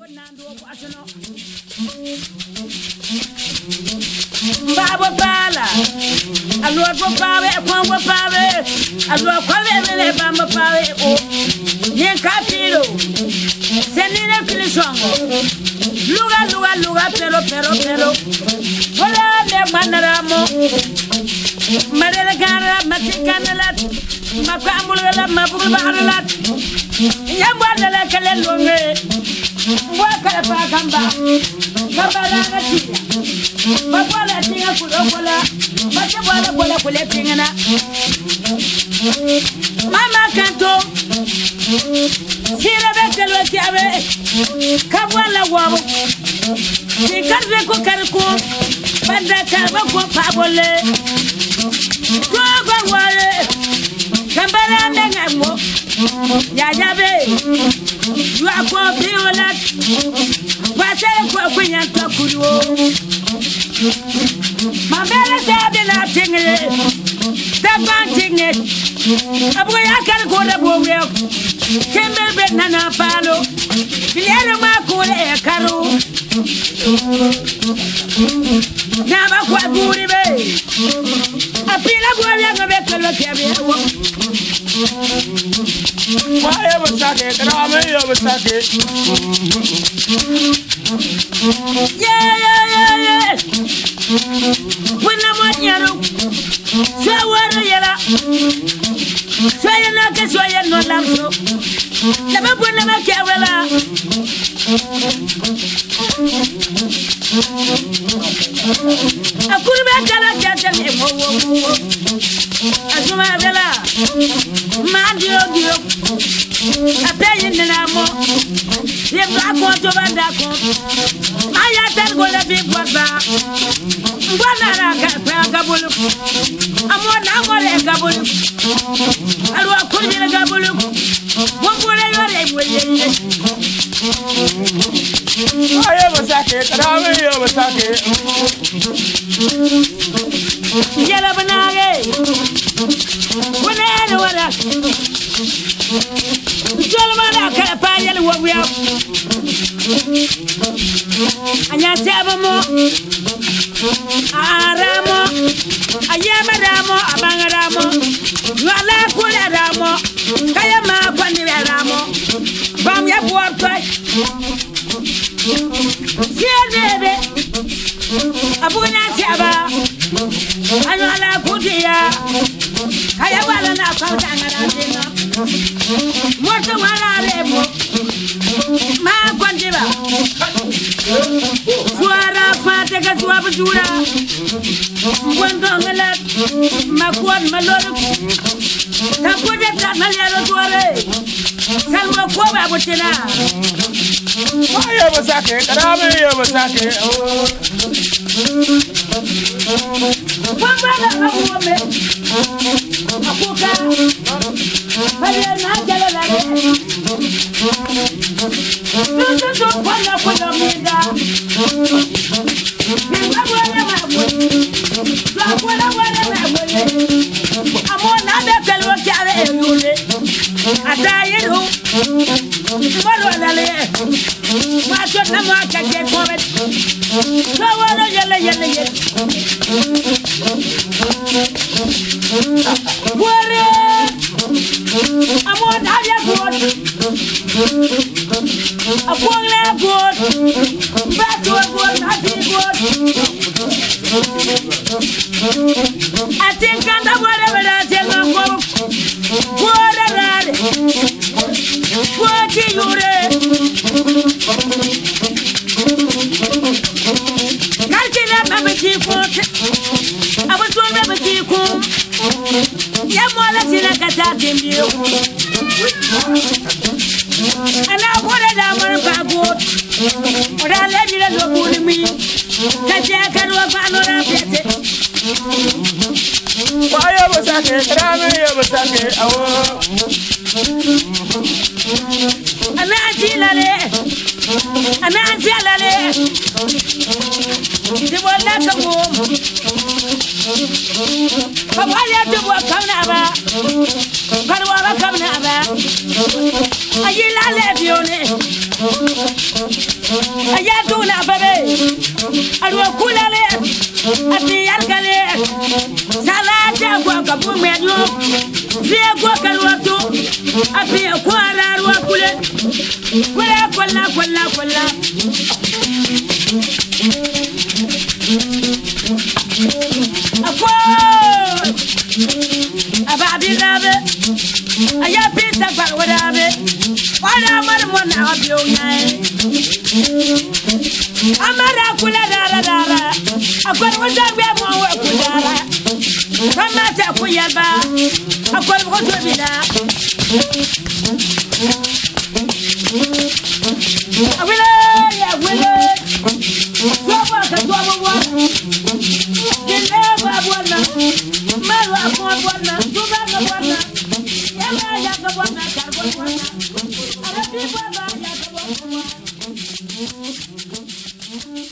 Baba Pala, a Lord for Power, a Congo Power, a Lord Colin, Bamba Power, Yen Capillo, sending a Kilisongo, Luga, pero, Vola de Manaramo, Madela Gara, Maticanalat, Macamula, Mabulalat, Yamada la Calendone. Waka pa kamba kabala ngati babala tinga kudokola bache bala bola kule tingana mama kanto sira bekelo tiabe kabala wabo tikarbe ko karko banda karba ko pabole ko wale kambala ndangamo ya be you are going to be on that. What are you going to do? My belly said, I'm taking it. That's one thing. A boy, I can't go to Bowie. Campbell Benana Palo. The animal called a caro. Never quite good. I feel a boy, I'm a better why ever suck it? And I'm ever suck it. Yeah. When I'm on yellow, so what are yellow? So you're not as well, you're not lamb. Never put them a carella. I couldn't make a get him. Asuma Vela, Mandio, a pay in the Namo, the black water Vandaco. I had that go to big water. One Gabulu. I'm one hour in Gabulu. I will put in a Gabulu. What would I do? I ever sack it, and I will ever sack it. Yellow banana. When I know what I Jolman, I can't what we have. And yet, Sabamo, Aramo, Ayamaramo, Abangaramo, Lala Pularamo, Kayama, Paniramo, Bamia Porta, Siene, Abuna Saba, Anala Putia, Kayabana, Pantana, what's the one I Ma Quantiva Suara Fatega Suabura Wandongalat Maquan Maloro Tapuja Malia Suare Salva Quaba Butina. I have a sacket, and I may have a sacket. One brother of woman, a puka, but you're not getting don't put up with a mega. I'm on another fellow carry I die in What's your number? I can get for it. So what are you laying? I'm on how you good. A good, good. Back to a good, happy good. I think I'm whatever I tell my what are what you I was going to keep Yamola Sinakata in you. And I wanted a man of good. But I let you know to me. Kajaka was another pet. Why I was at it, I was at it. And I the one like a home. But why you have to work on Abba? But what come Abba? I love you. ayatuna babe alwa kulale ati yarkale salata kwa kabume nyo vie kwa kalwato ati kwara alwa kule kwala akwa ababi rabe ayapita kwa wadabe wala marmona abyo nyae amara kula dara akwar wadabe mo wa kudara kama ta kuyaba akwar ko tobida awile ya wile soba ka tobo wa kile babwana malu abwana duba ka bwana yama ya ka bwana karbo bwana arabi baba ya ka bwana